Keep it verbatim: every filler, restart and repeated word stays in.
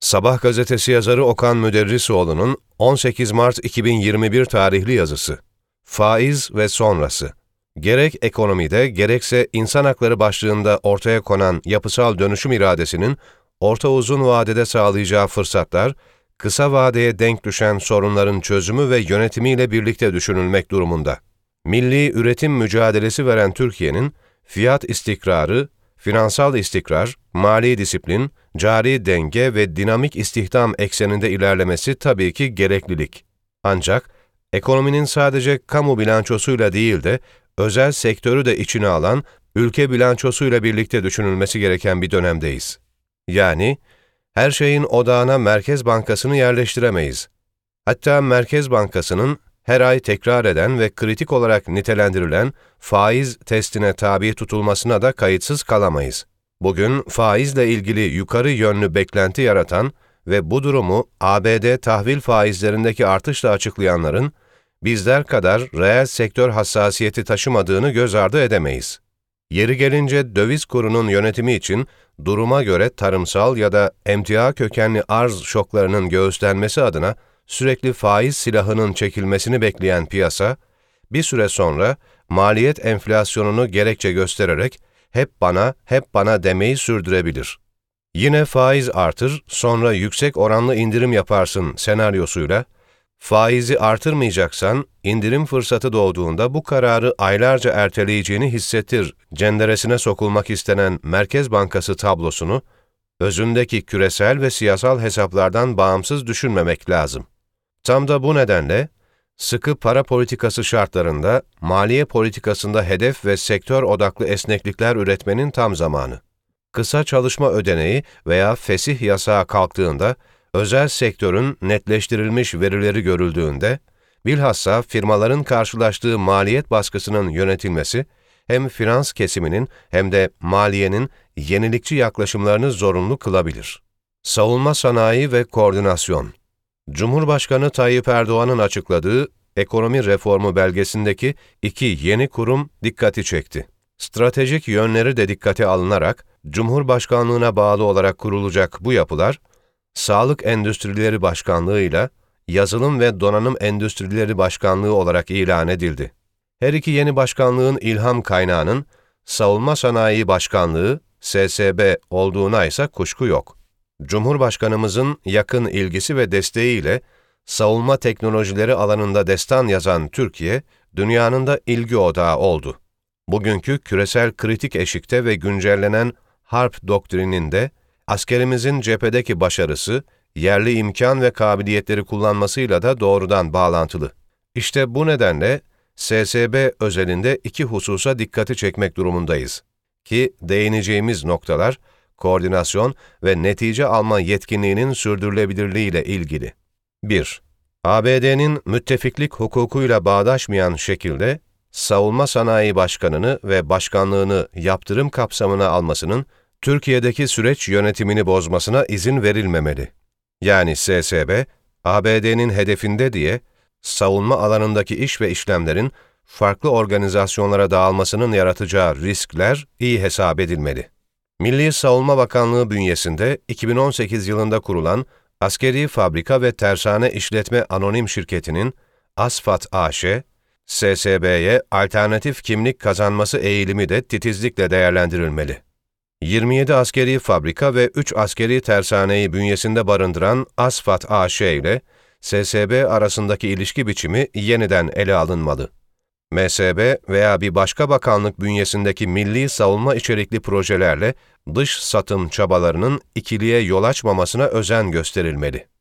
Sabah gazetesi yazarı Okan Müderrisoğlu'nun on sekiz Mart iki bin yirmi bir tarihli yazısı. Faiz ve sonrası. Gerek ekonomide gerekse insan hakları başlığında ortaya konan yapısal dönüşüm iradesinin orta uzun vadede sağlayacağı fırsatlar, kısa vadeye denk düşen sorunların çözümü ve yönetimiyle birlikte düşünülmek durumunda. Milli üretim mücadelesi veren Türkiye'nin fiyat istikrarı, finansal istikrar, mali disiplin, cari denge ve dinamik istihdam ekseninde ilerlemesi tabii ki gereklilik. Ancak ekonominin sadece kamu bilançosuyla değil de özel sektörü de içine alan ülke bilançosuyla birlikte düşünülmesi gereken bir dönemdeyiz. Yani her şeyin odağına Merkez Bankası'nı yerleştiremeyiz. Hatta Merkez Bankası'nın her ay tekrar eden ve kritik olarak nitelendirilen faiz testine tabi tutulmasına da kayıtsız kalamayız. Bugün faizle ilgili yukarı yönlü beklenti yaratan ve bu durumu A B D tahvil faizlerindeki artışla açıklayanların bizler kadar reel sektör hassasiyeti taşımadığını göz ardı edemeyiz. Yeri gelince döviz kurunun yönetimi için duruma göre tarımsal ya da emtia kökenli arz şoklarının göğüslenmesi adına sürekli faiz silahının çekilmesini bekleyen piyasa, bir süre sonra maliyet enflasyonunu gerekçe göstererek hep bana, hep bana demeyi sürdürebilir. Yine faiz artır, sonra yüksek oranlı indirim yaparsın senaryosuyla, faizi artırmayacaksan, indirim fırsatı doğduğunda bu kararı aylarca erteleyeceğini hissettir cenderesine sokulmak istenen Merkez Bankası tablosunu, özündeki küresel ve siyasal hesaplardan bağımsız düşünmemek lazım. Tam da bu nedenle, sıkı para politikası şartlarında, maliye politikasında hedef ve sektör odaklı esneklikler üretmenin tam zamanı. Kısa çalışma ödeneği veya fesih yasağı kalktığında, özel sektörün netleştirilmiş verileri görüldüğünde, bilhassa firmaların karşılaştığı maliyet baskısının yönetilmesi, hem finans kesiminin hem de maliyenin yenilikçi yaklaşımlarını zorunlu kılabilir. Savunma sanayi ve koordinasyon. Cumhurbaşkanı Tayyip Erdoğan'ın açıkladığı ekonomi reformu belgesindeki iki yeni kurum dikkati çekti. Stratejik yönleri de dikkate alınarak, Cumhurbaşkanlığına bağlı olarak kurulacak bu yapılar, Sağlık Endüstrileri Başkanlığı ile Yazılım ve Donanım Endüstrileri Başkanlığı olarak ilan edildi. Her iki yeni başkanlığın ilham kaynağının Savunma Sanayi Başkanlığı, S S B olduğuna ise kuşku yok. Cumhurbaşkanımızın yakın ilgisi ve desteğiyle savunma teknolojileri alanında destan yazan Türkiye, dünyanın da ilgi odağı oldu. Bugünkü küresel kritik eşikte ve güncellenen harp doktrininde, askerimizin cephedeki başarısı, yerli imkan ve kabiliyetleri kullanmasıyla da doğrudan bağlantılı. İşte bu nedenle S S B özelinde iki hususa dikkati çekmek durumundayız. Ki değineceğimiz noktalar, koordinasyon ve netice alma yetkinliğinin sürdürülebilirliği ile ilgili. bir. A B D'nin müttefiklik hukukuyla bağdaşmayan şekilde, Savunma Sanayi Başkanı'nı ve başkanlığını yaptırım kapsamına almasının, Türkiye'deki süreç yönetimini bozmasına izin verilmemeli. Yani S S B, A B D'nin hedefinde diye, savunma alanındaki iş ve işlemlerin farklı organizasyonlara dağılmasının yaratacağı riskler iyi hesap edilmeli. Milli Savunma Bakanlığı bünyesinde iki bin on sekiz yılında kurulan Askeri Fabrika ve Tersane İşletme Anonim Şirketi'nin ASFAT A Ş, S S B'ye alternatif kimlik kazanması eğilimi de titizlikle değerlendirilmeli. yirmi yedi askeri fabrika ve üç askeri tersaneyi bünyesinde barındıran ASFAT A Ş ile S S B arasındaki ilişki biçimi yeniden ele alınmalı. M S B veya bir başka bakanlık bünyesindeki milli savunma içerikli projelerle dış satım çabalarının ikiliye yol açmamasına özen gösterilmeli.